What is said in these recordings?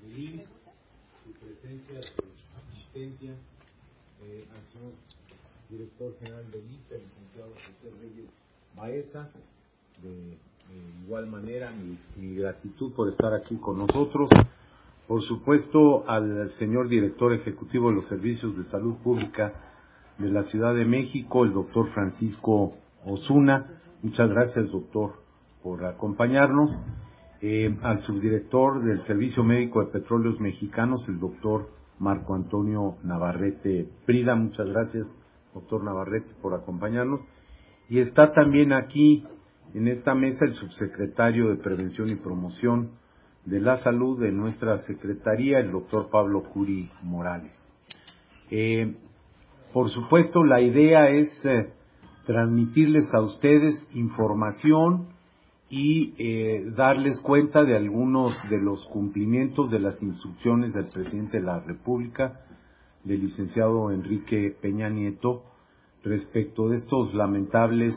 del IMSS, su presencia, su asistencia, al señor director general del IMSS, el licenciado José Reyes Baeza. De igual manera, mi gratitud por estar aquí con nosotros. Por supuesto, al señor director ejecutivo de los Servicios de Salud Pública de la Ciudad de México, el doctor Francisco Osuna. Muchas gracias, doctor, por acompañarnos. Al subdirector del Servicio Médico de Petróleos Mexicanos, el doctor Marco Antonio Navarrete Prida. Muchas gracias, doctor Navarrete, por acompañarnos. Y está también aquí en esta mesa el subsecretario de Prevención y Promoción de la Salud de nuestra Secretaría, el doctor Pablo Curi Morales. Por supuesto, la idea es transmitirles a ustedes información y darles cuenta de algunos de los cumplimientos de las instrucciones del presidente de la República, del licenciado Enrique Peña Nieto, respecto de estos lamentables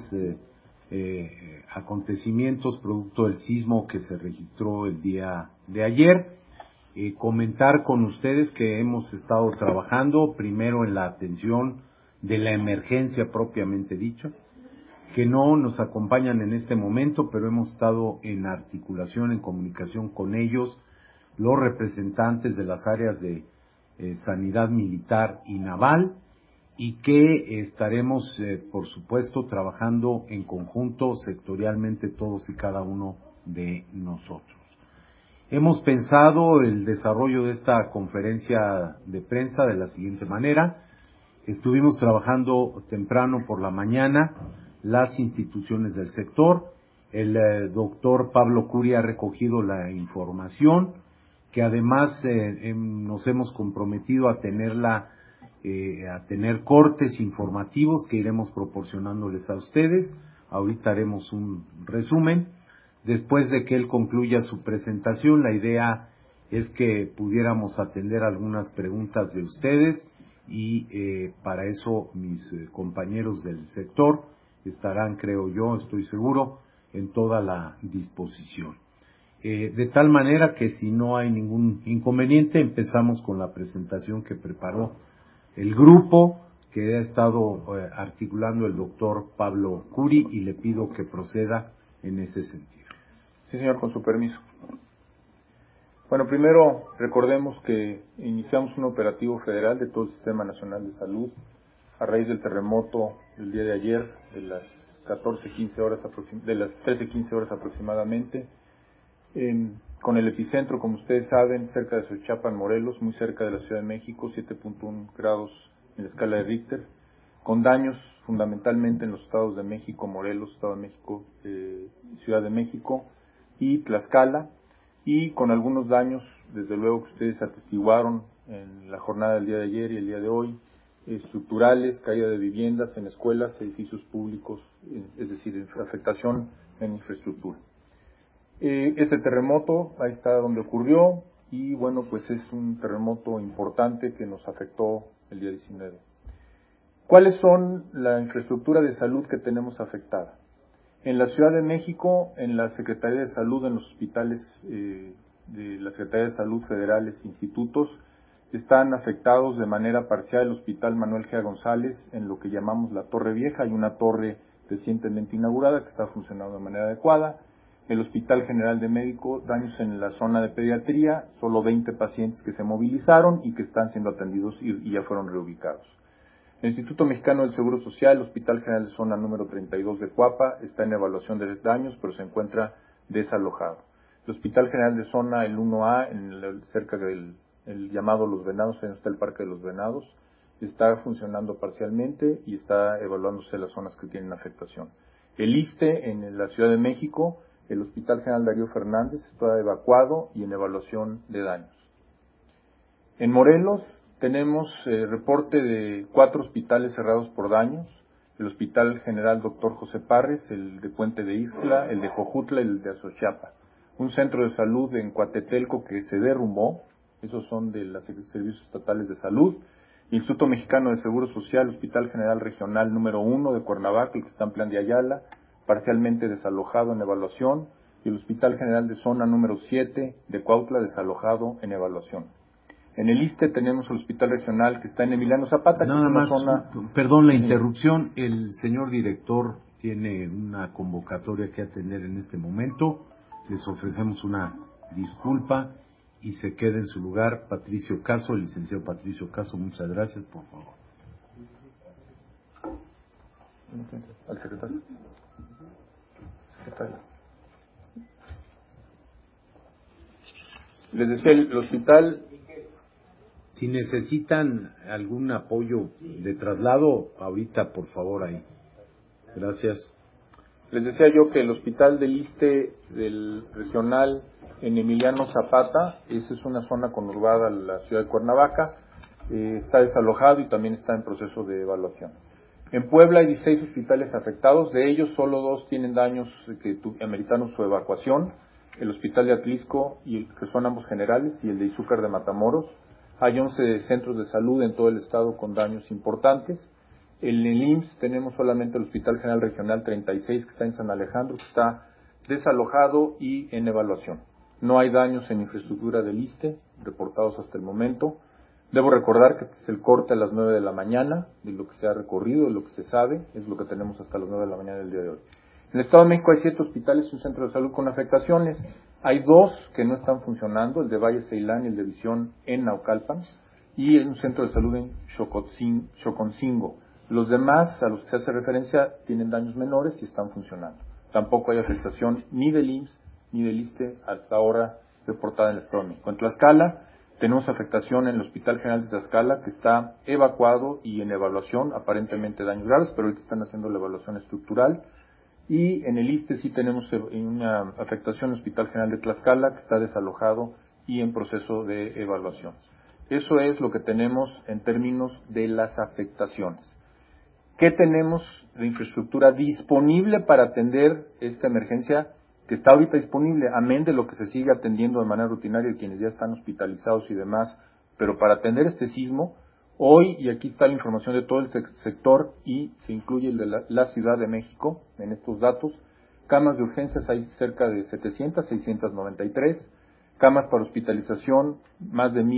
acontecimientos producto del sismo que se registró el día de ayer. Comentar con ustedes que hemos estado trabajando primero en la atención de la emergencia propiamente dicha, que no nos acompañan en este momento, pero hemos estado en articulación, en comunicación con ellos, los representantes de las áreas de sanidad militar y naval, y que estaremos, por supuesto, trabajando en conjunto sectorialmente todos y cada uno de nosotros. Hemos pensado el desarrollo de esta conferencia de prensa de la siguiente manera. Estuvimos trabajando temprano por la mañana las instituciones del sector. El doctor Pablo Curi ha recogido la información, que además nos hemos comprometido a tenerla, a tener cortes informativos que iremos proporcionándoles a ustedes. Ahorita haremos un resumen. Después de que él concluya su presentación, la idea es que pudiéramos atender algunas preguntas de ustedes y para eso mis compañeros del sector estarán, creo yo, estoy seguro, en toda la disposición. De tal manera que si no hay ningún inconveniente, empezamos con la presentación que preparó el grupo que ha estado articulando el doctor Pablo Curi, y le pido que proceda en ese sentido. Sí, señor, con su permiso. Bueno, primero recordemos que iniciamos un operativo federal de todo el Sistema Nacional de Salud a raíz del terremoto del día de ayer, de las 13:15 horas aproximadamente, con el epicentro, como ustedes saben, cerca de Xochiapan, Morelos, muy cerca de la Ciudad de México, 7.1 grados en la escala de Richter, con daños fundamentalmente en los estados de México, Morelos, Estado de México, Ciudad de México y Tlaxcala, y con algunos daños, desde luego, que ustedes atestiguaron en la jornada del día de ayer y el día de hoy, estructurales, caída de viviendas en escuelas, edificios públicos, es decir, afectación en infraestructura. Este terremoto, ahí está donde ocurrió, y bueno, pues es un terremoto importante que nos afectó el día 19. ¿Cuáles son la infraestructura de salud que tenemos afectada? En la Ciudad de México, en la Secretaría de Salud, en los hospitales de la Secretaría de Salud federales, institutos, están afectados de manera parcial el Hospital Manuel G. González, en lo que llamamos la Torre Vieja. Hay una torre recientemente inaugurada que está funcionando de manera adecuada. El Hospital General de México, daños en la zona de pediatría, solo 20 pacientes que se movilizaron y que están siendo atendidos y ya fueron reubicados. El Instituto Mexicano del Seguro Social, el Hospital General de Zona número 32 de Cuapa, está en evaluación de daños, pero se encuentra desalojado. El Hospital General de Zona, el 1A, cerca del llamado Los Venados, ahí está el Parque de los Venados, está funcionando parcialmente y está evaluándose las zonas que tienen afectación. El ISSSTE, en la Ciudad de México, el Hospital General Darío Fernández, está evacuado y en evaluación de daños. En Morelos, tenemos reporte de 4 hospitales cerrados por daños: el Hospital General Dr. José Parres, el de Puente de Ixtla, el de Jojutla y el de Azochiapa. Un centro de salud en Coatetelco que se derrumbó, esos son de los servicios estatales de salud. El Instituto Mexicano de Seguro Social, Hospital General Regional número 1 de Cuernavaca, el que está en Plan de Ayala, parcialmente desalojado en evaluación. y el Hospital General de Zona número 7 de Cuautla desalojado en evaluación. En el ISSSTE tenemos el Hospital Regional que está en Emiliano Zapata, que es una zona... Perdón la interrupción, el señor director tiene una convocatoria que atender en este momento, les ofrecemos una disculpa y se queda en su lugar Patricio Caso, el licenciado Patricio Caso, muchas gracias, por favor. Al secretario. Les decía, el hospital... Si necesitan algún apoyo de traslado, ahorita por favor ahí. Gracias. Les decía yo que el hospital del ISSSTE del regional en Emiliano Zapata, esa es una zona conurbada a la ciudad de Cuernavaca, está desalojado y también está en proceso de evaluación. En Puebla hay 16 hospitales afectados, de ellos solo 2 tienen daños que ameritaron su evacuación, el hospital de Atlisco, que son ambos generales, y el de Izúcar de Matamoros. Hay 11 centros de salud en todo el estado con daños importantes. En el IMSS tenemos solamente el Hospital General Regional 36, que está en San Alejandro, que está desalojado y en evaluación. No hay daños en infraestructura del ISSSTE reportados hasta el momento. Debo recordar que este es el corte a las 9 de la mañana, de lo que se ha recorrido, de lo que se sabe, es lo que tenemos hasta las 9 de la mañana del día de hoy. En el Estado de México hay 7 hospitales y un centro de salud con afectaciones. Hay 2 que no están funcionando, el de Valle Ceilán y el de Visión en Naucalpan, y un centro de salud en Xoconcingo. Los demás, a los que se hace referencia, tienen daños menores y están funcionando. Tampoco hay afectación ni del IMSS ni del ISSSTE hasta ahora reportada en el Estado de México. En Tlaxcala tenemos afectación en el Hospital General de Tlaxcala, que está evacuado y en evaluación, aparentemente daños graves, pero ahorita están haciendo la evaluación estructural. Y en el ISSSTE sí tenemos una afectación en el Hospital General de Tlaxcala, que está desalojado y en proceso de evaluación. Eso es lo que tenemos en términos de las afectaciones. ¿Qué tenemos de infraestructura disponible para atender esta emergencia que está ahorita disponible, amén de lo que se sigue atendiendo de manera rutinaria de quienes ya están hospitalizados y demás? Pero para atender este sismo, hoy, y aquí está la información de todo el sector y se incluye el de la Ciudad de México en estos datos, camas de urgencias hay cerca de 693, camas para hospitalización más de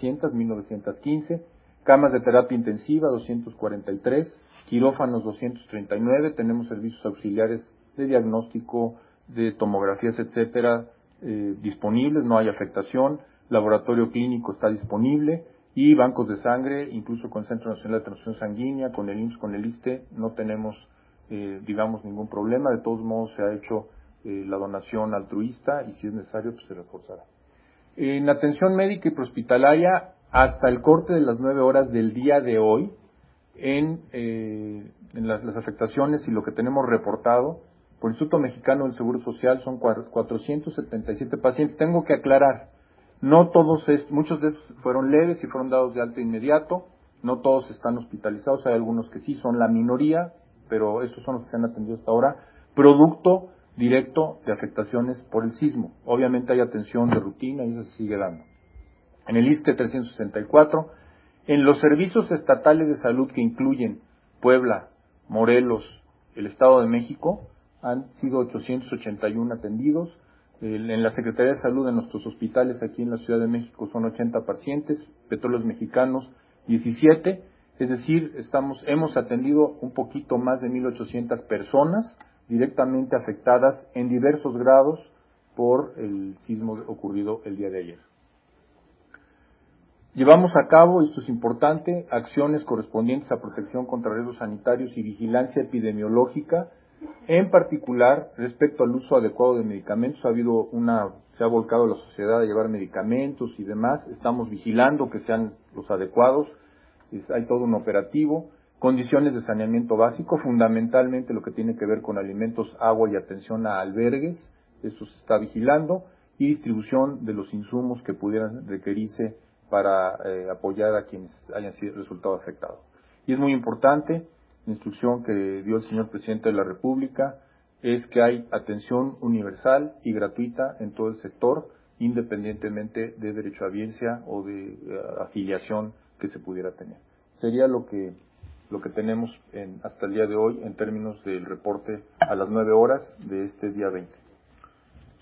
1915, camas de terapia intensiva 243, quirófanos 239, tenemos servicios auxiliares de diagnóstico, de tomografías, etcétera, disponibles, no hay afectación, laboratorio clínico está disponible y bancos de sangre, incluso con el Centro Nacional de Transfusión Sanguínea, con el IMSS, con el ISSSTE, no tenemos, ningún problema. De todos modos se ha hecho la donación altruista y si es necesario pues se reforzará. En atención médica y prehospitalaria, hasta el corte de las 9 horas del día de hoy, en las afectaciones y lo que tenemos reportado por el Instituto Mexicano del Seguro Social son 477 pacientes. Tengo que aclarar, no todos, muchos de estos fueron leves y fueron dados de alta inmediato, no todos están hospitalizados, hay algunos que sí, son la minoría, pero estos son los que se han atendido hasta ahora, producto directo de afectaciones por el sismo. Obviamente hay atención de rutina y eso se sigue dando. En el ISSSTE 364, en los servicios estatales de salud que incluyen Puebla, Morelos, el Estado de México, han sido 881 atendidos. En la Secretaría de Salud de nuestros hospitales aquí en la Ciudad de México son 80 pacientes, Petróleos Mexicanos 17, es decir, hemos atendido un poquito más de 1,800 personas directamente afectadas en diversos grados por el sismo ocurrido el día de ayer. Llevamos a cabo, esto es importante, acciones correspondientes a protección contra riesgos sanitarios y vigilancia epidemiológica, en particular respecto al uso adecuado de medicamentos. Se ha volcado la sociedad a llevar medicamentos y demás, estamos vigilando que sean los adecuados, hay todo un operativo, condiciones de saneamiento básico, fundamentalmente lo que tiene que ver con alimentos, agua y atención a albergues, eso se está vigilando, y distribución de los insumos que pudieran requerirse para apoyar a quienes hayan resultado afectados. Y es muy importante, la instrucción que dio el señor Presidente de la República es que hay atención universal y gratuita en todo el sector, independientemente de derecho a audiencia o de afiliación que se pudiera tener. Sería lo que tenemos hasta el día de hoy en términos del reporte a las 9 horas de este día 20.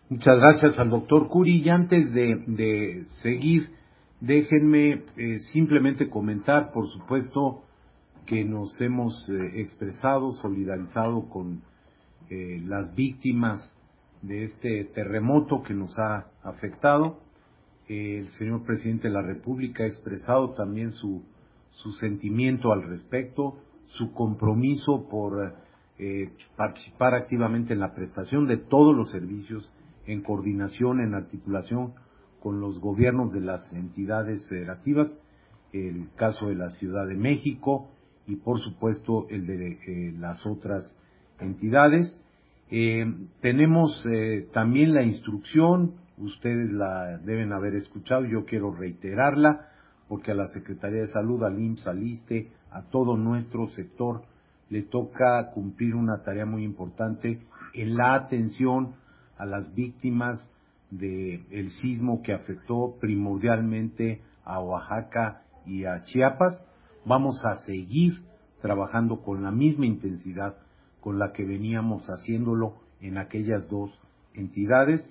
Muchas gracias al doctor Curi. Y antes de seguir, déjenme simplemente comentar, por supuesto, que nos hemos expresado, solidarizado con las víctimas de este terremoto que nos ha afectado. El señor presidente de la República ha expresado también su sentimiento al respecto, su compromiso por participar activamente en la prestación de todos los servicios en coordinación, en articulación con los gobiernos de las entidades federativas, el caso de la Ciudad de México y por supuesto el de las otras entidades. Tenemos también la instrucción, ustedes la deben haber escuchado, yo quiero reiterarla, porque a la Secretaría de Salud, al IMSS, al ISSSTE, a todo nuestro sector, le toca cumplir una tarea muy importante en la atención a las víctimas del sismo que afectó primordialmente a Oaxaca y a Chiapas. Vamos a seguir trabajando con la misma intensidad con la que veníamos haciéndolo en aquellas dos entidades,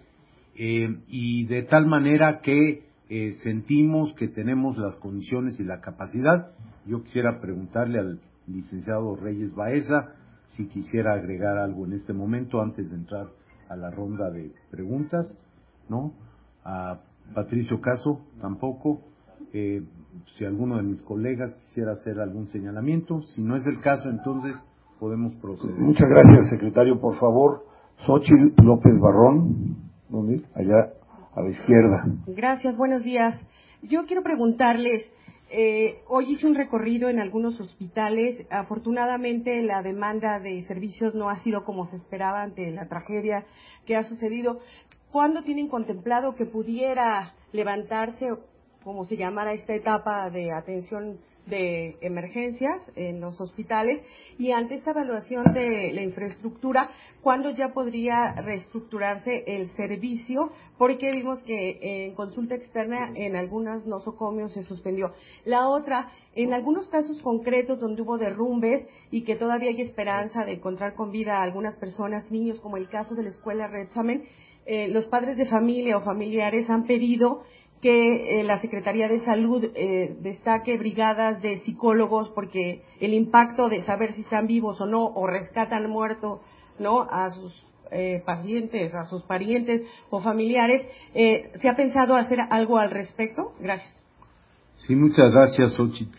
y de tal manera que sentimos que tenemos las condiciones y la capacidad. Yo quisiera preguntarle al licenciado Reyes Baeza si quisiera agregar algo en este momento antes de entrar a la ronda de preguntas, ¿no? A Patricio Caso tampoco. Si alguno de mis colegas quisiera hacer algún señalamiento, si no es el caso, entonces podemos proceder. Muchas gracias, secretario. Por favor, Xóchitl López Barrón, ¿dónde? Allá a la izquierda. Gracias, buenos días. Yo quiero preguntarles, hoy hice un recorrido en algunos hospitales. Afortunadamente la demanda de servicios no ha sido como se esperaba ante la tragedia que ha sucedido. ¿Cuándo tienen contemplado que pudiera levantarse, como se llamara esta etapa de atención de emergencias en los hospitales? Y ante esta evaluación de la infraestructura, ¿cuándo ya podría reestructurarse el servicio? Porque vimos que en consulta externa en algunos nosocomios se suspendió. La otra, en algunos casos concretos donde hubo derrumbes y que todavía hay esperanza de encontrar con vida a algunas personas, niños, como el caso de la escuela Redsamen, los padres de familia o familiares han pedido que la Secretaría de Salud destaque brigadas de psicólogos, porque el impacto de saber si están vivos o no, o rescatan muerto, ¿no?, a sus pacientes, a sus parientes o familiares. ¿Se ha pensado hacer algo al respecto? Gracias. Sí, muchas gracias, Xóchitl.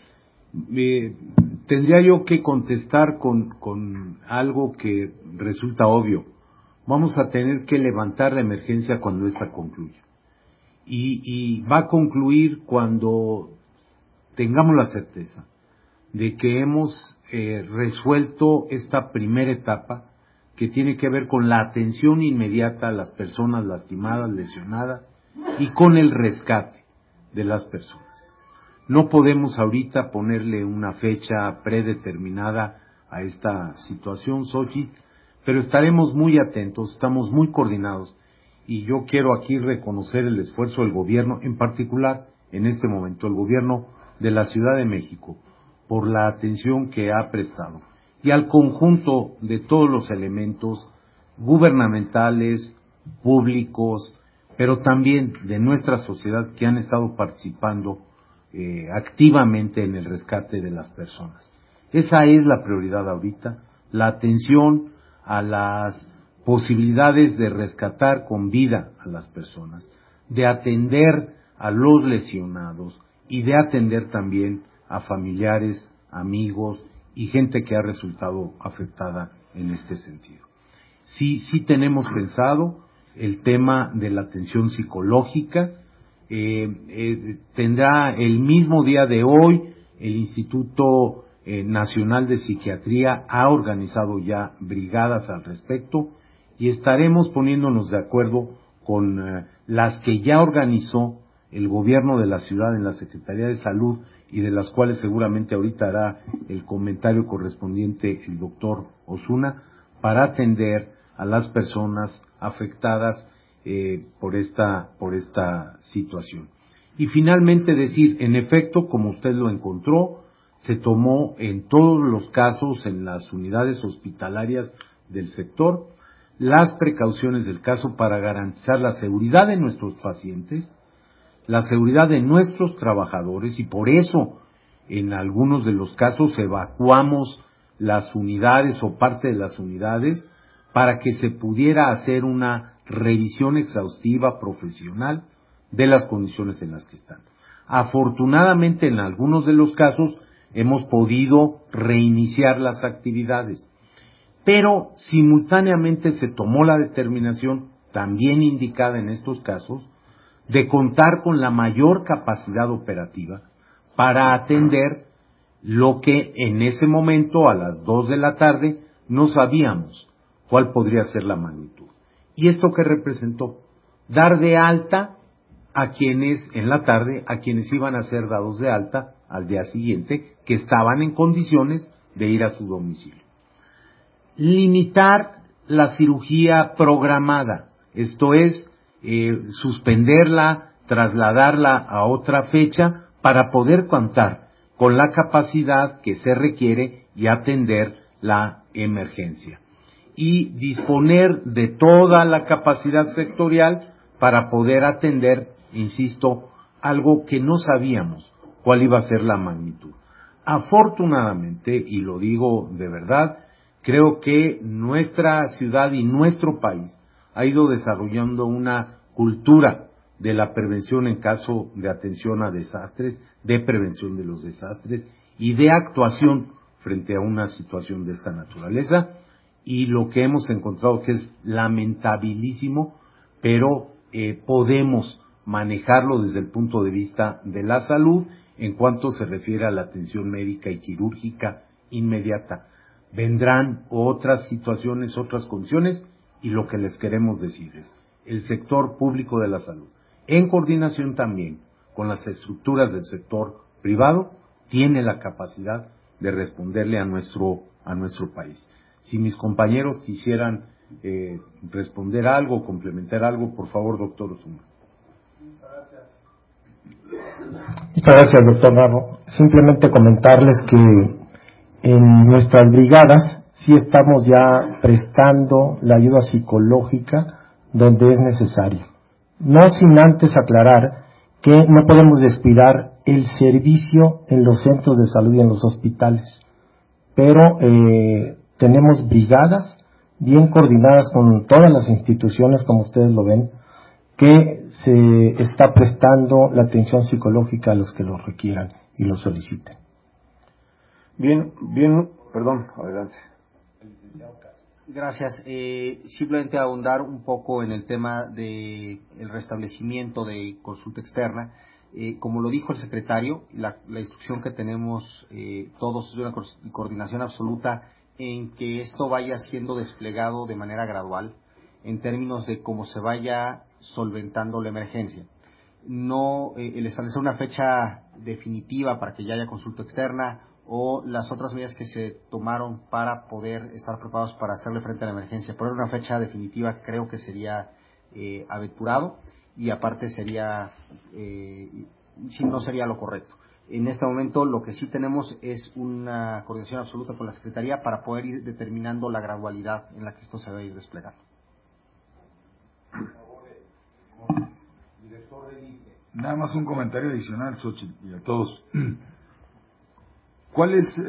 Tendría yo que contestar con algo que resulta obvio. Vamos a tener que levantar la emergencia cuando ésta concluya. Y va a concluir cuando tengamos la certeza de que hemos resuelto esta primera etapa que tiene que ver con la atención inmediata a las personas lastimadas, lesionadas y con el rescate de las personas. No podemos ahorita ponerle una fecha predeterminada a esta situación, Xóchitl, pero estaremos muy atentos, estamos muy coordinados. Y yo quiero aquí reconocer el esfuerzo del gobierno, en particular, en este momento, el gobierno de la Ciudad de México, por la atención que ha prestado. Y al conjunto de todos los elementos gubernamentales, públicos, pero también de nuestra sociedad que han estado participando activamente en el rescate de las personas. Esa es la prioridad ahorita, la atención a las posibilidades de rescatar con vida a las personas, de atender a los lesionados y de atender también a familiares, amigos y gente que ha resultado afectada en este sentido. Sí tenemos pensado el tema de la atención psicológica. Tendrá el mismo día de hoy el Instituto Nacional de Psiquiatría ha organizado ya brigadas al respecto y estaremos poniéndonos de acuerdo con las que ya organizó el gobierno de la ciudad en la Secretaría de Salud y de las cuales seguramente ahorita hará el comentario correspondiente el doctor Osuna para atender a las personas afectadas por esta situación. Y finalmente decir, en efecto, como usted lo encontró, se tomó en todos los casos en las unidades hospitalarias del sector las precauciones del caso para garantizar la seguridad de nuestros pacientes, la seguridad de nuestros trabajadores, y por eso en algunos de los casos evacuamos las unidades o parte de las unidades para que se pudiera hacer una revisión exhaustiva profesional de las condiciones en las que están. Afortunadamente, en algunos de los casos hemos podido reiniciar las actividades, pero simultáneamente se tomó la determinación, también indicada en estos casos, de contar con la mayor capacidad operativa para atender lo que en ese momento, a las 2 de la tarde, no sabíamos cuál podría ser la magnitud. ¿Y esto qué representó? Dar de alta a quienes, en la tarde, a quienes iban a ser dados de alta al día siguiente, que estaban en condiciones de ir a su domicilio. Limitar la cirugía programada, esto es, suspenderla, trasladarla a otra fecha para poder contar con la capacidad que se requiere y atender la emergencia. Y disponer de toda la capacidad sectorial para poder atender, insisto, algo que no sabíamos cuál iba a ser la magnitud. Afortunadamente, y lo digo de verdad, creo que nuestra ciudad y nuestro país ha ido desarrollando una cultura de la prevención en caso de atención a desastres, de prevención de los desastres y de actuación frente a una situación de esta naturaleza, y lo que hemos encontrado que es lamentabilísimo, pero podemos manejarlo desde el punto de vista de la salud en cuanto se refiere a la atención médica y quirúrgica inmediata. Vendrán otras situaciones, otras condiciones, y lo que les queremos decir es, el sector público de la salud, en coordinación también con las estructuras del sector privado, tiene la capacidad de responderle a nuestro país. Si mis compañeros quisieran responder algo, complementar algo, por favor, doctor Osuna. Muchas gracias, doctor Narro. Simplemente comentarles que en nuestras brigadas sí estamos ya prestando la ayuda psicológica donde es necesario. No sin antes aclarar que no podemos descuidar el servicio en los centros de salud y en los hospitales, pero tenemos brigadas bien coordinadas con todas las instituciones, como ustedes lo ven, que se está prestando la atención psicológica a los que lo requieran y lo soliciten. Bien, perdón, adelante. Gracias. Simplemente ahondar un poco en el tema de el restablecimiento de consulta externa. Como lo dijo el secretario, la instrucción que tenemos todos es una coordinación absoluta en que esto vaya siendo desplegado de manera gradual en términos de cómo se vaya solventando la emergencia. No el establecer una fecha definitiva para que ya haya consulta externa o las otras medidas que se tomaron para poder estar preparados para hacerle frente a la emergencia. Poner una fecha definitiva creo que sería aventurado y aparte sería, no sería lo correcto. En este momento lo que sí tenemos es una coordinación absoluta con la Secretaría para poder ir determinando la gradualidad en la que esto se va a ir desplegando. Nada más un comentario adicional, Xochitl, y a todos. ¿Cuál es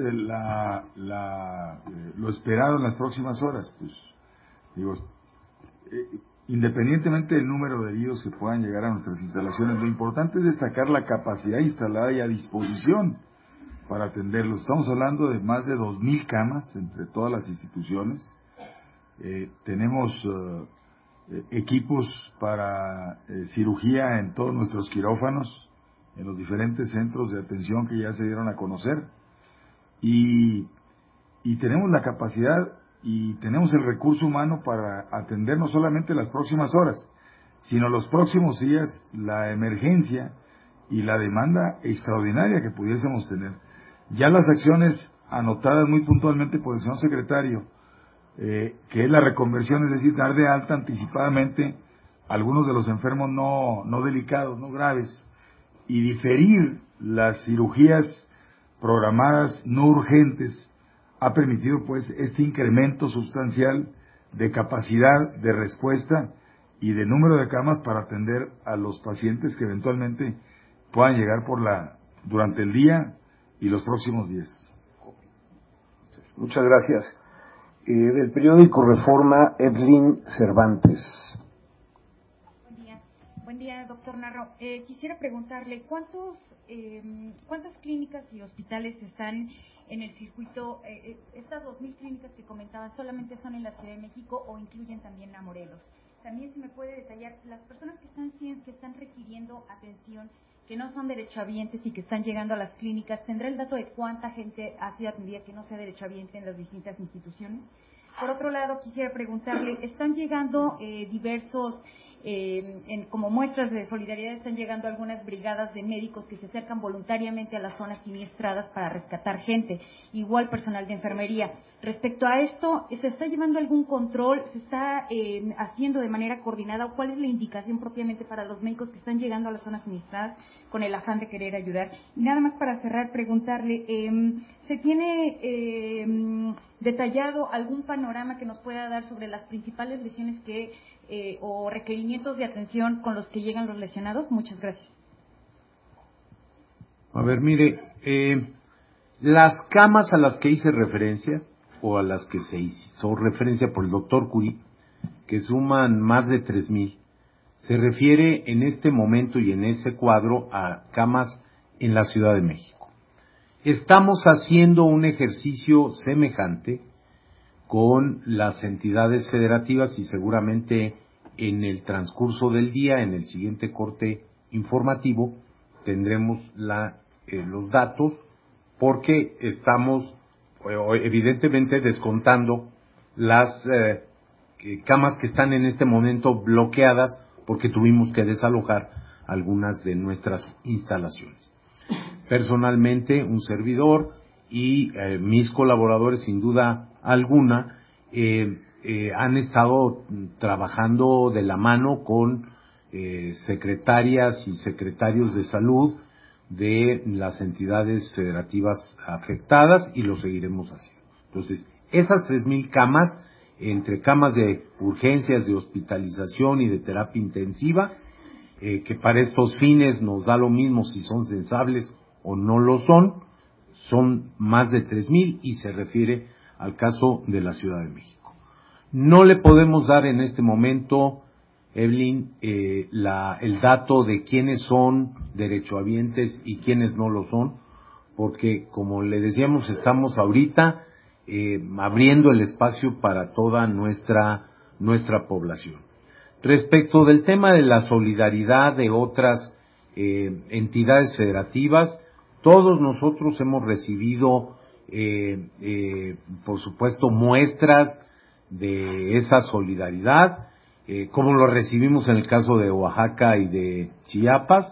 lo esperado en las próximas horas? Pues, digo, independientemente del número de heridos que puedan llegar a nuestras instalaciones, lo importante es destacar la capacidad instalada y a disposición para atenderlos. Estamos hablando de más de 2,000 camas entre todas las instituciones. Tenemos equipos para cirugía en todos nuestros quirófanos, en los diferentes centros de atención que ya se dieron a conocer. Y tenemos la capacidad y tenemos el recurso humano para atender no solamente las próximas horas, sino los próximos días, la emergencia y la demanda extraordinaria que pudiésemos tener. Ya las acciones anotadas muy puntualmente por el señor secretario, que es la reconversión, es decir, dar de alta anticipadamente a algunos de los enfermos no delicados, no graves, y diferir las cirugías programadas no urgentes, ha permitido pues este incremento sustancial de capacidad de respuesta y de número de camas para atender a los pacientes que eventualmente puedan llegar durante el día y los próximos días. Muchas gracias. Del periódico Reforma, Evelyn Cervantes. Buen día, doctor Narro. Quisiera preguntarle, ¿cuántas clínicas y hospitales están en el circuito? Estas 2,000 clínicas que comentaba, ¿solamente son en la Ciudad de México o incluyen también a Morelos? También, si me puede detallar, las personas que están requiriendo atención, que no son derechohabientes y que están llegando a las clínicas, ¿tendrá el dato de cuánta gente ha sido atendida que no sea derechohabiente en las distintas instituciones? Por otro lado, quisiera preguntarle, ¿están llegando diversos, como muestras de solidaridad, están llegando algunas brigadas de médicos que se acercan voluntariamente a las zonas siniestradas para rescatar gente, igual personal de enfermería? Respecto a esto, ¿se está llevando algún control? ¿Se está haciendo de manera coordinada? ¿O cuál es la indicación propiamente para los médicos que están llegando a las zonas siniestradas con el afán de querer ayudar? Y nada más para cerrar, preguntarle, ¿se tiene detallado algún panorama que nos pueda dar sobre las principales lesiones o requerimientos de atención con los que llegan los lesionados? Muchas gracias. A ver, mire, las camas a las que hice referencia, o a las que se hizo referencia por el doctor Curí, que suman más de 3,000, se refiere en este momento y en ese cuadro a camas en la Ciudad de México. Estamos haciendo un ejercicio semejante con las entidades federativas y seguramente en el transcurso del día, en el siguiente corte informativo, tendremos los datos, porque estamos evidentemente descontando las camas que están en este momento bloqueadas porque tuvimos que desalojar algunas de nuestras instalaciones. Personalmente, un servidor y mis colaboradores, sin duda alguna, han estado trabajando de la mano con secretarias y secretarios de salud de las entidades federativas afectadas, y lo seguiremos haciendo. Entonces, esas 3,000 camas, entre camas de urgencias, de hospitalización y de terapia intensiva, que para estos fines nos da lo mismo si son sensables o no lo son más de 3,000 y se refiere al caso de la Ciudad de México. No le podemos dar en este momento, Evelyn, el dato de quiénes son derechohabientes y quiénes no lo son, porque, como le decíamos, estamos ahorita abriendo el espacio para toda nuestra población. Respecto del tema de la solidaridad de otras entidades federativas, todos nosotros hemos recibido, por supuesto, muestras de esa solidaridad, como lo recibimos en el caso de Oaxaca y de Chiapas,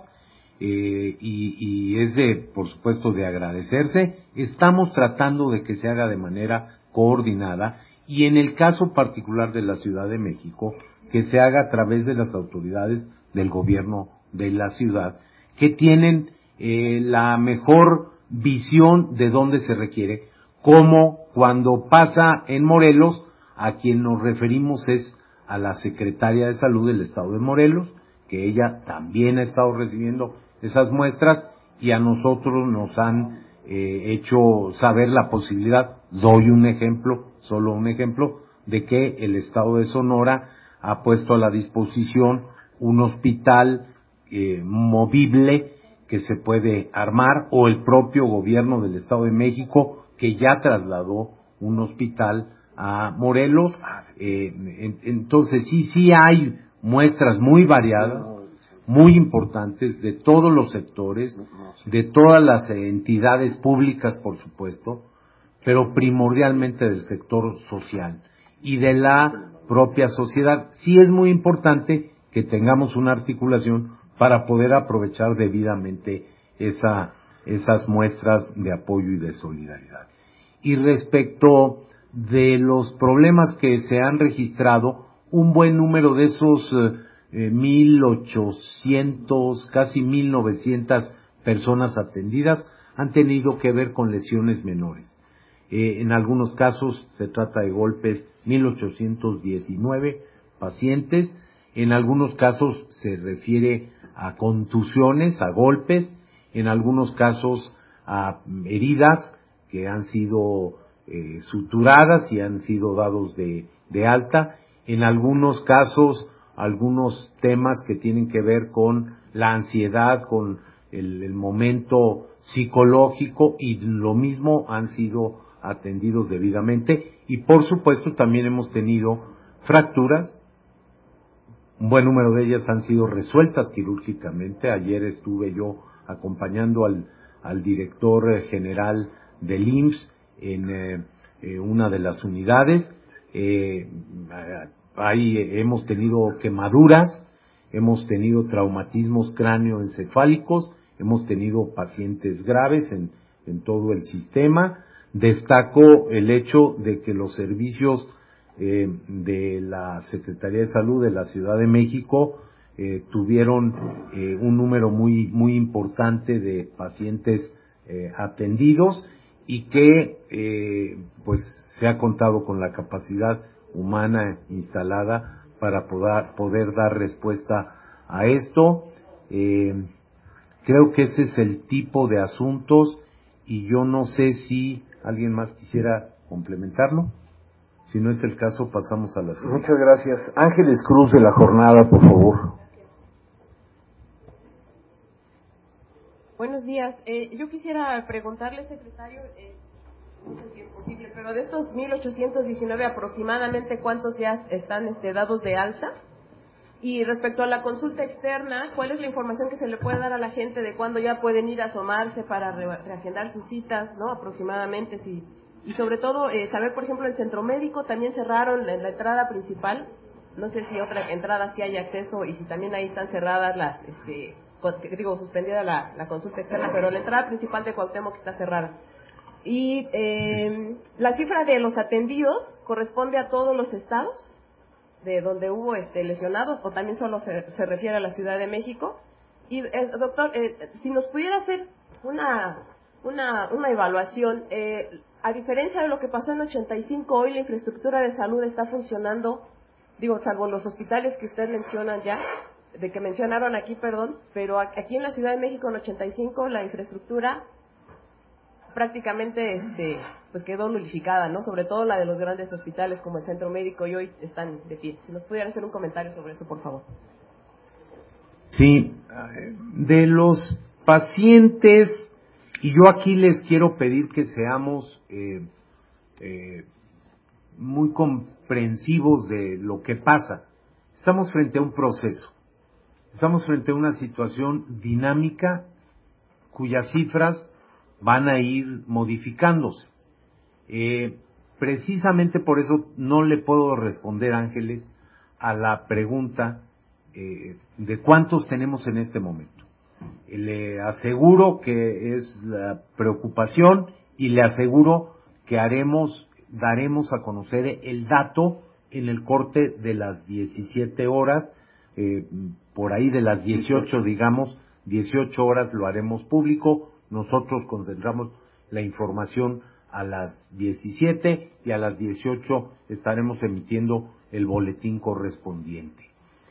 y es por supuesto, de agradecerse. Estamos tratando de que se haga de manera coordinada, y en el caso particular de la Ciudad de México, que se haga a través de las autoridades del gobierno de la ciudad, que tienen la mejor visión de dónde se requiere, como cuando pasa en Morelos, a quien nos referimos es a la Secretaria de Salud del Estado de Morelos, que ella también ha estado recibiendo esas muestras, y a nosotros nos han hecho saber la posibilidad. Doy un ejemplo, solo un ejemplo, de que el Estado de Sonora ha puesto a la disposición un hospital movible que se puede armar, o el propio gobierno del Estado de México, que ya trasladó un hospital a Morelos. Entonces sí hay muestras muy variadas, muy importantes, de todos los sectores, de todas las entidades públicas, por supuesto, pero primordialmente del sector social y de la propia sociedad. Sí es muy importante que tengamos una articulación para poder aprovechar debidamente esas muestras de apoyo y de solidaridad. Y respecto de los problemas que se han registrado, un buen número de esos 1,800, casi 1,900 personas atendidas han tenido que ver con lesiones menores. En algunos casos se trata de golpes 1819 pacientes. En algunos casos se refiere a contusiones, a golpes. En algunos casos a heridas que han sido suturadas y han sido dados de alta. En algunos casos, algunos temas que tienen que ver con la ansiedad, con el momento psicológico, y lo mismo han sido atendidos debidamente. Y por supuesto también hemos tenido fracturas. Un buen número de ellas han sido resueltas quirúrgicamente. Ayer estuve yo acompañando al director general del IMSS en una de las unidades. Ahí hemos tenido quemaduras, hemos tenido traumatismos cráneoencefálicos, hemos tenido pacientes graves en todo el sistema. Destaco el hecho de que los servicios de la Secretaría de Salud de la Ciudad de México tuvieron un número muy importante de pacientes atendidos, y que pues se ha contado con la capacidad humana instalada para poder dar respuesta a esto. Creo que ese es el tipo de asuntos, y yo no sé si alguien más quisiera complementarlo. Si no es el caso, pasamos a la siguiente. Muchas gracias. Ángeles Cruz, de La Jornada, por favor. Buenos días. Yo quisiera preguntarle, secretario, no sé si es posible, pero de estos 1,819 aproximadamente, ¿cuántos ya están dados de alta? Y respecto a la consulta externa, ¿cuál es la información que se le puede dar a la gente de cuándo ya pueden ir a asomarse para reagendar sus citas, ¿no? Aproximadamente, sí. Y sobre todo, saber, por ejemplo, el centro médico también cerraron la entrada principal. No sé si otra entrada sí hay acceso, y si también ahí están cerradas las, suspendida la consulta externa, pero la entrada principal de Cuauhtémoc está cerrada. Y la cifra de los atendidos corresponde a todos los estados de donde hubo lesionados, o también solo se refiere a la Ciudad de México. Y doctor, si nos pudiera hacer una evaluación, a diferencia de lo que pasó en 85, hoy la infraestructura de salud está funcionando, salvo los hospitales que usted mencionan ya, que mencionaron aquí, pero aquí en la Ciudad de México en 85 la infraestructura prácticamente pues quedó nulificada, ¿no? Sobre todo la de los grandes hospitales como el Centro Médico, y hoy están de pie. Si nos pudieran hacer un comentario sobre eso, por favor. Sí, de los pacientes, y yo aquí les quiero pedir que seamos muy comprensivos de lo que pasa. Estamos frente a un proceso, estamos frente a una situación dinámica cuyas cifras van a ir modificándose. Precisamente por eso no le puedo responder, Ángeles, a la pregunta de cuántos tenemos en este momento. Le aseguro que es la preocupación, y le aseguro que daremos a conocer el dato en el corte de las 17 horas, por ahí de las 18, 18 horas lo haremos público. Nosotros concentramos la información a las 17, y a las 18 estaremos emitiendo el boletín correspondiente.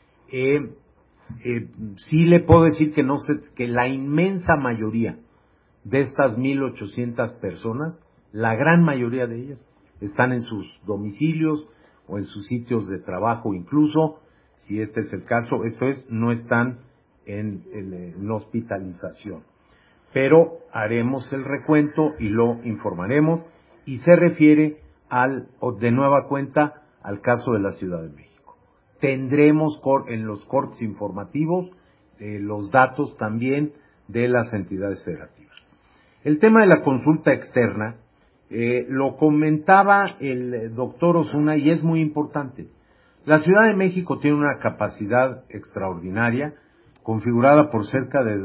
Sí le puedo decir que la inmensa mayoría de estas 1,800 personas, la gran mayoría de ellas, están en sus domicilios o en sus sitios de trabajo, incluso, si este es el caso, no están en hospitalización. Pero haremos el recuento y lo informaremos, y se refiere de nueva cuenta al caso de la Ciudad de México. Tendremos en los cortes informativos los datos también de las entidades federativas. El tema de la consulta externa lo comentaba el doctor Osuna, y es muy importante. La Ciudad de México tiene una capacidad extraordinaria, configurada por cerca de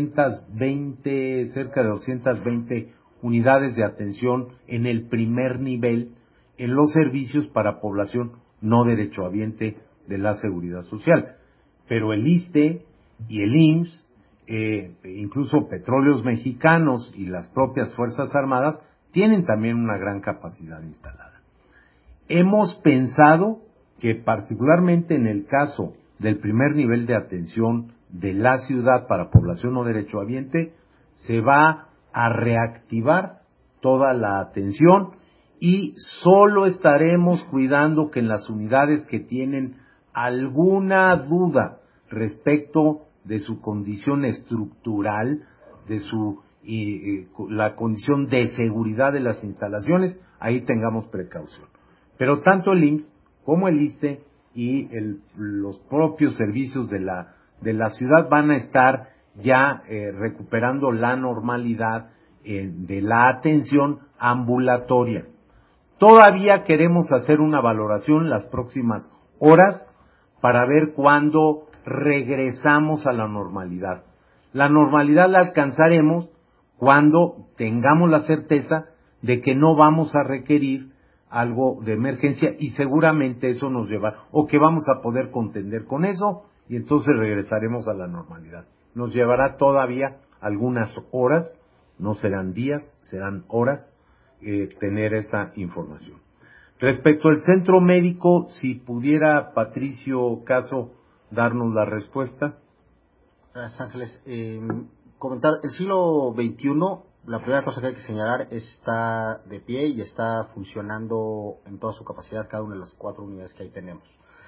220 unidades de atención en el primer nivel en los servicios para población no derechohabiente de la Seguridad Social. Pero el ISSSTE y el IMSS, incluso Petróleos Mexicanos y las propias Fuerzas Armadas, tienen también una gran capacidad instalada. Hemos pensado que particularmente en el caso del primer nivel de atención de la ciudad para población o derechohabiente, se va a reactivar toda la atención y solo estaremos cuidando que en las unidades que tienen alguna duda respecto de su condición estructural, de su la condición de seguridad de las instalaciones, ahí tengamos precaución. Pero tanto el IMSS como el ISSSTE y los propios servicios de la ciudad van a estar ya recuperando la normalidad de la atención ambulatoria. Todavía queremos hacer una valoración las próximas horas para ver cuándo regresamos a la normalidad. La normalidad la alcanzaremos cuando tengamos la certeza de que no vamos a requerir algo de emergencia y seguramente eso nos llevará, o que vamos a poder contender con eso y entonces regresaremos a la normalidad. Nos llevará todavía algunas horas, no serán días, serán horas, tener esa información. Respecto al centro médico, si pudiera Patricio Caso darnos la respuesta. Gracias, Ángeles. Comentar, el siglo XXI, la primera cosa que hay que señalar está de pie y está funcionando en toda su capacidad cada una de las 4 unidades que ahí tenemos.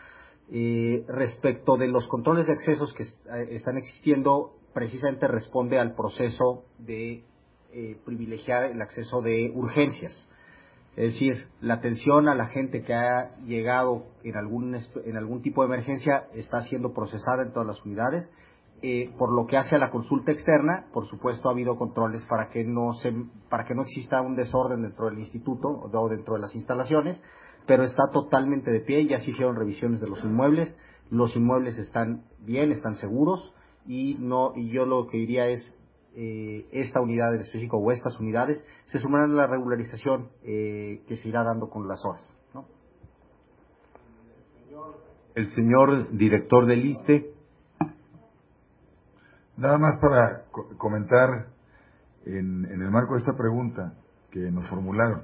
Respecto de los controles de accesos que están existiendo, precisamente responde al proceso de privilegiar el acceso de urgencias. Es decir, la atención a la gente que ha llegado en algún tipo de emergencia está siendo procesada en todas las unidades. Por lo que hace a la consulta externa, por supuesto ha habido controles para que no exista un desorden dentro del instituto o dentro de las instalaciones, pero está totalmente de pie. Ya se hicieron revisiones de los inmuebles están bien, están seguros y yo lo que diría es esta unidad en específico o estas unidades se sumarán a la regularización que se irá dando con las horas, ¿no? El señor director del ISSSTE. Nada más para comentar en el marco de esta pregunta que nos formularon.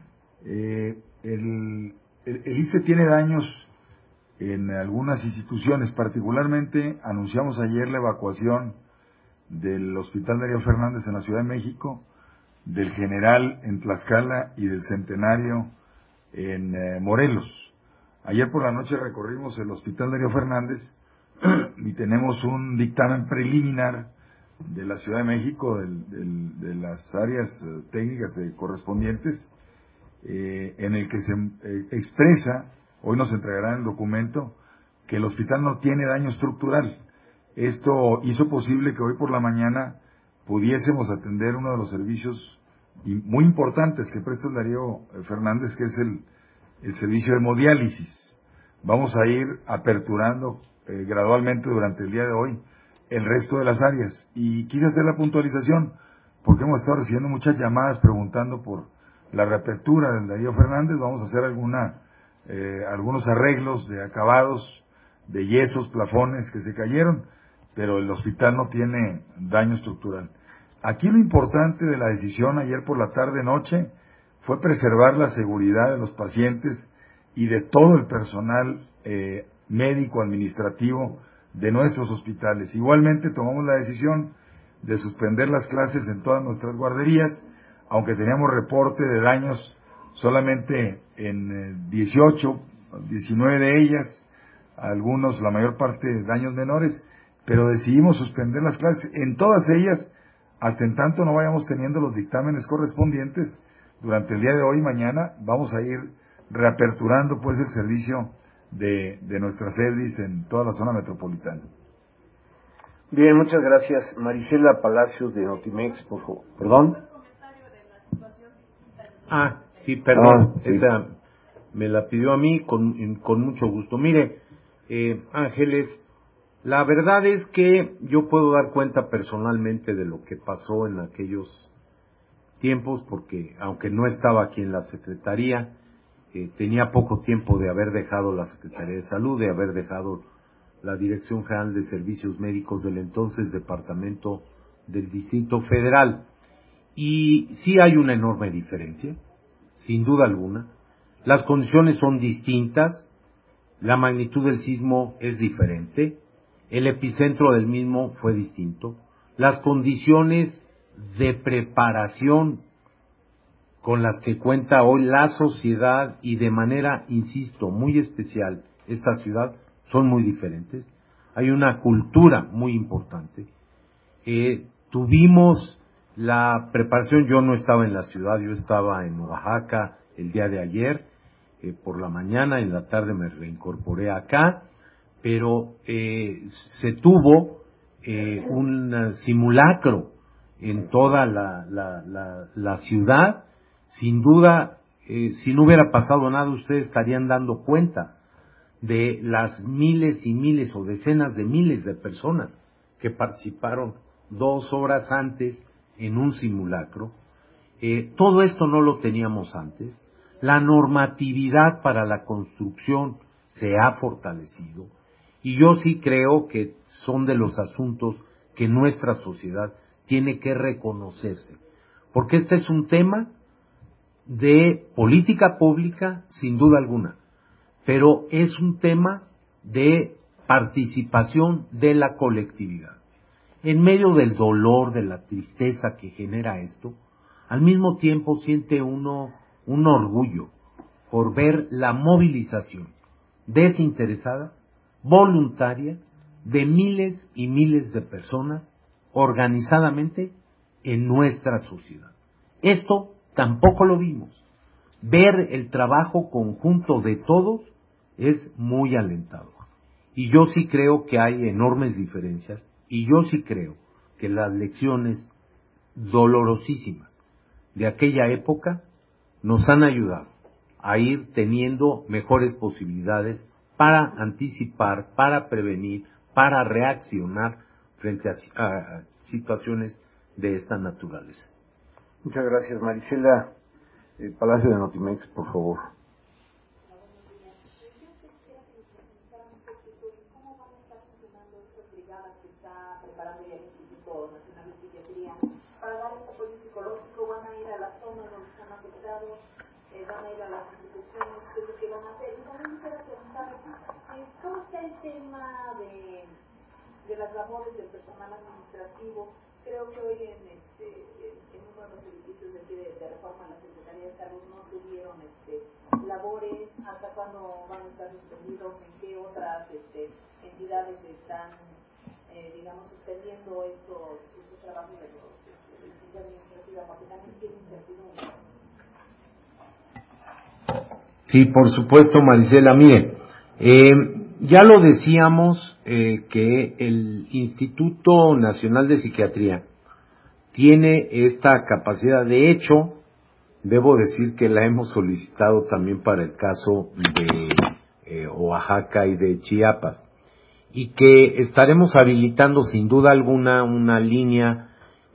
El ISSSTE tiene daños en algunas instituciones, particularmente anunciamos ayer la evacuación del Hospital Darío Fernández en la Ciudad de México, del General en Tlaxcala y del Centenario en Morelos. Ayer por la noche recorrimos el Hospital Darío Fernández y tenemos un dictamen preliminar de la Ciudad de México, de las áreas técnicas correspondientes, en el que se expresa, hoy nos entregarán el documento, que el hospital no tiene daño estructural. Esto hizo posible que hoy por la mañana pudiésemos atender uno de los servicios muy importantes que presta el Darío Fernández, que es el servicio de hemodiálisis. Vamos a ir aperturando gradualmente durante el día de hoy el resto de las áreas. Y quise hacer la puntualización porque hemos estado recibiendo muchas llamadas preguntando por la reapertura del Darío Fernández. Vamos a hacer algunos arreglos de acabados, de yesos, plafones que se cayeron, pero el hospital no tiene daño estructural. Aquí lo importante de la decisión ayer por la tarde-noche fue preservar la seguridad de los pacientes y de todo el personal médico, administrativo de nuestros hospitales. Igualmente tomamos la decisión de suspender las clases en todas nuestras guarderías, aunque teníamos reporte de daños solamente en 18, 19 de ellas, algunos, la mayor parte, daños menores, pero decidimos suspender las clases en todas ellas, hasta en tanto no vayamos teniendo los dictámenes correspondientes. Durante el día de hoy y mañana vamos a ir reaperturando pues el servicio de nuestras EDIs en toda la zona metropolitana. Bien, muchas gracias. Marisela Palacios de Notimex, por favor. ¿Perdón? Sí, perdón. Sí. Esa me la pidió a mí con mucho gusto. Mire, Ángeles, la verdad es que yo puedo dar cuenta personalmente de lo que pasó en aquellos tiempos, porque aunque no estaba aquí en la Secretaría, tenía poco tiempo de haber dejado la Secretaría de Salud, de haber dejado la Dirección General de Servicios Médicos del entonces Departamento del Distrito Federal. y sí hay una enorme diferencia, sin duda alguna. Las condiciones son distintas, la magnitud del sismo es diferente, el epicentro del mismo fue distinto, las condiciones de preparación con las que cuenta hoy la sociedad y de manera, insisto, muy especial esta ciudad son muy diferentes. Hay una cultura muy importante. Tuvimos la preparación, yo no estaba en la ciudad, yo estaba en Oaxaca el día de ayer, por la mañana, en la tarde me reincorporé acá, pero se tuvo un simulacro en toda la ciudad. Sin duda, si no hubiera pasado nada, ustedes estarían dando cuenta de las miles y miles o decenas de miles de personas que participaron 2 horas antes en un simulacro. Todo esto no lo teníamos antes. La normatividad para la construcción se ha fortalecido y yo sí creo que son de los asuntos que nuestra sociedad tiene que reconocerse, porque este es un tema de política pública sin duda alguna, pero es un tema de participación de la colectividad. En medio del dolor, de la tristeza que genera esto, al mismo tiempo siente uno un orgullo por ver la movilización desinteresada, voluntaria, de miles y miles de personas organizadamente en nuestra sociedad. Esto tampoco lo vimos. Ver el trabajo conjunto de todos es muy alentador. Y yo sí creo que hay enormes diferencias y yo sí creo que las lecciones dolorosísimas de aquella época nos han ayudado a ir teniendo mejores posibilidades para anticipar, para prevenir, para reaccionar frente a situaciones de esta naturaleza. Muchas gracias, Marisela. Palacio de Notimex, por favor. Preparando ya el Instituto Nacional de Psiquiatría para dar este apoyo psicológico. Van a ir a las zonas donde están afectados, van a ir a las instituciones, qué es lo que van a hacer. Y también quisiera preguntar, ¿cómo está el tema de las labores del personal administrativo? Creo que hoy en uno de los edificios de aquí de Reforma en la Secretaría de Salud no tuvieron labores. ¿Hasta cuándo van a estar suspendidos? ¿En qué otras entidades están suspendiendo estos trabajos de la administrativa, porque también tiene incertidumbre? Sí, por supuesto, Marisela. Mire, ya lo decíamos que el Instituto Nacional de Psiquiatría tiene esta capacidad. De hecho, debo decir que la hemos solicitado también para el caso de Oaxaca y de Chiapas, y que estaremos habilitando sin duda alguna una línea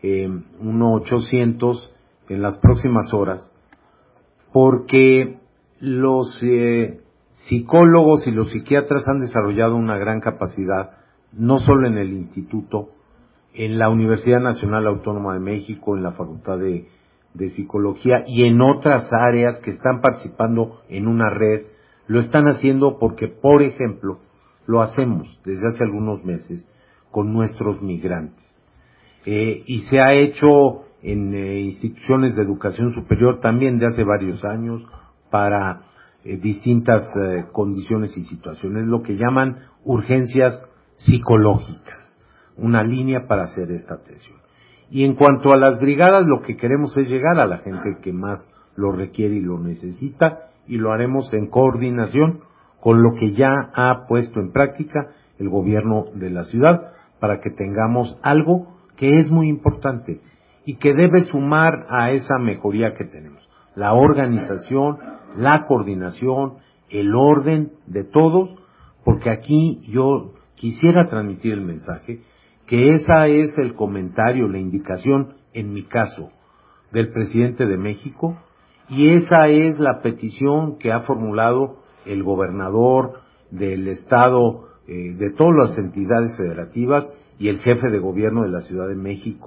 1-800 en las próximas horas, porque los psicólogos y los psiquiatras han desarrollado una gran capacidad, no solo en el instituto, en la Universidad Nacional Autónoma de México, en la Facultad de Psicología y en otras áreas que están participando en una red. Lo están haciendo porque, por ejemplo, lo hacemos desde hace algunos meses con nuestros migrantes. Y se ha hecho en instituciones de educación superior también de hace varios años para distintas condiciones y situaciones, lo que llaman urgencias psicológicas, una línea para hacer esta atención. Y en cuanto a las brigadas, lo que queremos es llegar a la gente que más lo requiere y lo necesita, y lo haremos en coordinación con lo que ya ha puesto en práctica el gobierno de la ciudad, para que tengamos algo que es muy importante y que debe sumar a esa mejoría que tenemos: la organización, la coordinación, el orden de todos, porque aquí yo quisiera transmitir el mensaje que esa es el comentario, la indicación, en mi caso, del presidente de México, y esa es la petición que ha formulado el gobernador del estado, de todas las entidades federativas, y el jefe de gobierno de la Ciudad de México,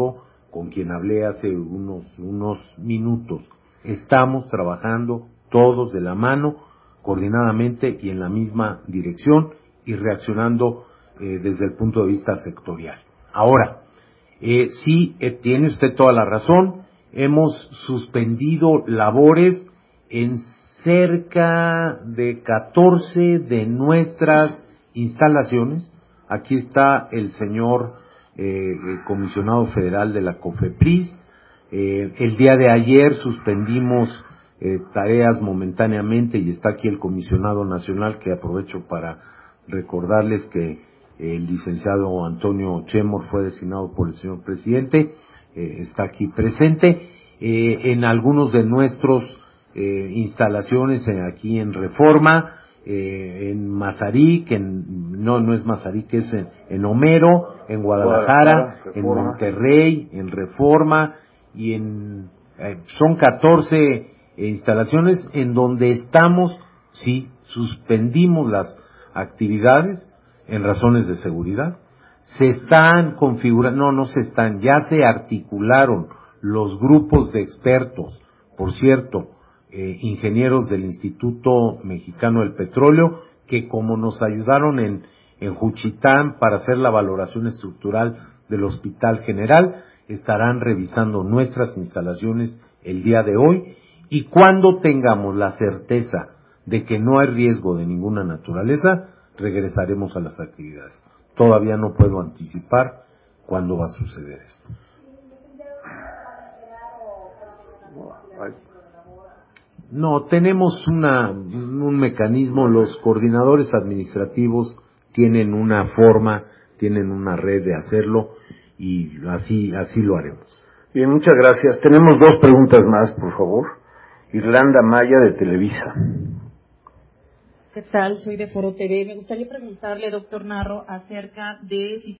con quien hablé hace unos minutos. Estamos trabajando todos de la mano, coordinadamente y en la misma dirección y reaccionando desde el punto de vista sectorial. Ahora, sí, tiene usted toda la razón, hemos suspendido labores en cerca de 14 de nuestras instalaciones. Aquí está el señor comisionado federal de la COFEPRIS. El día de ayer suspendimos tareas momentáneamente y está aquí el comisionado nacional, que aprovecho para recordarles que el licenciado Antonio Chemor fue designado por el señor presidente, está aquí presente. En algunos de nuestros instalaciones aquí en Reforma, en Mazarik, no es Mazarik, es en Homero, en Guadalajara, en Monterrey, en Reforma, y son 14 instalaciones en donde estamos, sí, suspendimos las actividades en razones de seguridad. Se están configurando, ya se articularon los grupos de expertos, por cierto, ingenieros del Instituto Mexicano del Petróleo, que como nos ayudaron en Juchitán para hacer la valoración estructural del Hospital General, estarán revisando nuestras instalaciones el día de hoy, y cuando tengamos la certeza de que no hay riesgo de ninguna naturaleza, regresaremos a las actividades. Todavía no puedo anticipar cuándo va a suceder esto. No, tenemos un mecanismo, los coordinadores administrativos tienen una forma, tienen una red de hacerlo, y así lo haremos. Bien, muchas gracias. Tenemos 2 preguntas más, por favor. Irlanda Maya, de Televisa. ¿Qué tal? Soy de Foro TV. Me gustaría preguntarle, doctor Narro, acerca de